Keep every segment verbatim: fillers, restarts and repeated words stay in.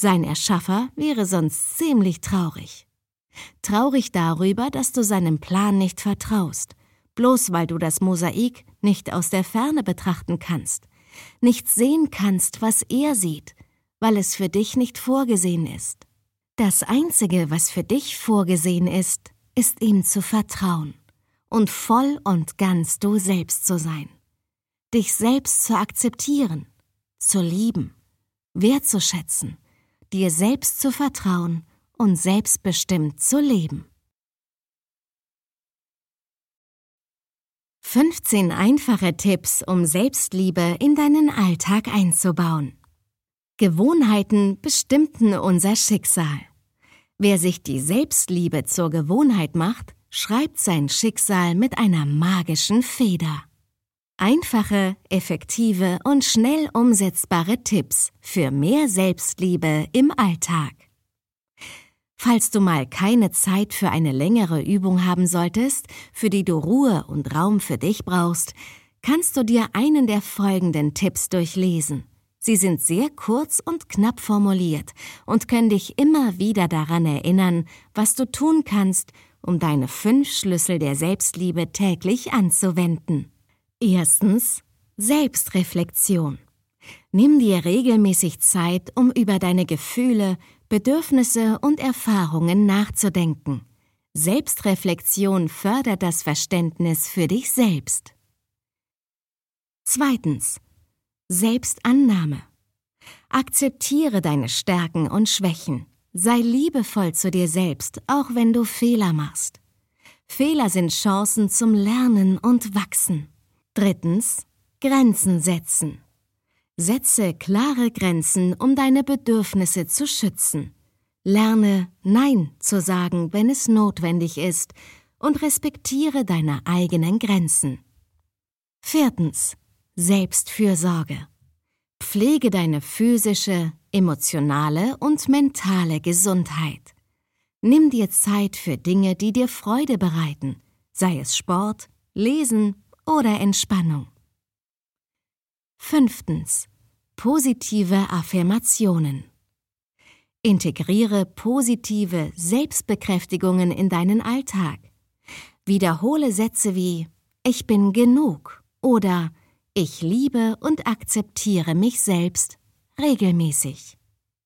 Sein Erschaffer wäre sonst ziemlich traurig. Traurig darüber, dass du seinem Plan nicht vertraust, bloß weil du das Mosaik nicht aus der Ferne betrachten kannst, nicht sehen kannst, was er sieht, weil es für dich nicht vorgesehen ist. Das Einzige, was für dich vorgesehen ist, ist ihm zu vertrauen und voll und ganz du selbst zu sein, dich selbst zu akzeptieren, zu lieben, wertzuschätzen, dir selbst zu vertrauen und selbstbestimmt zu leben. fünfzehn einfache Tipps, um Selbstliebe in deinen Alltag einzubauen. Gewohnheiten bestimmten unser Schicksal. Wer sich die Selbstliebe zur Gewohnheit macht, schreibt sein Schicksal mit einer magischen Feder. Einfache, effektive und schnell umsetzbare Tipps für mehr Selbstliebe im Alltag. Falls du mal keine Zeit für eine längere Übung haben solltest, für die du Ruhe und Raum für dich brauchst, kannst du dir einen der folgenden Tipps durchlesen. Sie sind sehr kurz und knapp formuliert und können dich immer wieder daran erinnern, was du tun kannst, um deine fünf Schlüssel der Selbstliebe täglich anzuwenden. Erstens, Selbstreflexion. Nimm dir regelmäßig Zeit, um über deine Gefühle, Bedürfnisse und Erfahrungen nachzudenken. Selbstreflexion fördert das Verständnis für dich selbst. Zweitens, Selbstannahme. Akzeptiere deine Stärken und Schwächen. Sei liebevoll zu dir selbst, auch wenn du Fehler machst. Fehler sind Chancen zum Lernen und Wachsen. Drittens, Grenzen setzen. Setze klare Grenzen, um deine Bedürfnisse zu schützen. Lerne, Nein zu sagen, wenn es notwendig ist, und respektiere deine eigenen Grenzen. Viertens, Selbstfürsorge. Pflege deine physische, emotionale und mentale Gesundheit. Nimm dir Zeit für Dinge, die dir Freude bereiten, sei es Sport, Lesen oder Entspannung. Fünftens, positive Affirmationen. Integriere positive Selbstbekräftigungen in deinen Alltag. Wiederhole Sätze wie „Ich bin genug“ oder „Ich liebe und akzeptiere mich selbst“ regelmäßig.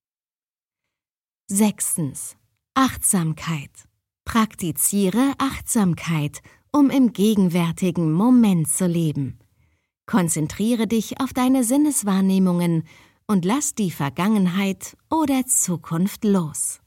Sechstens, Achtsamkeit. Praktiziere Achtsamkeit, um im gegenwärtigen Moment zu leben. Konzentriere dich auf deine Sinneswahrnehmungen und lass die Vergangenheit oder Zukunft los.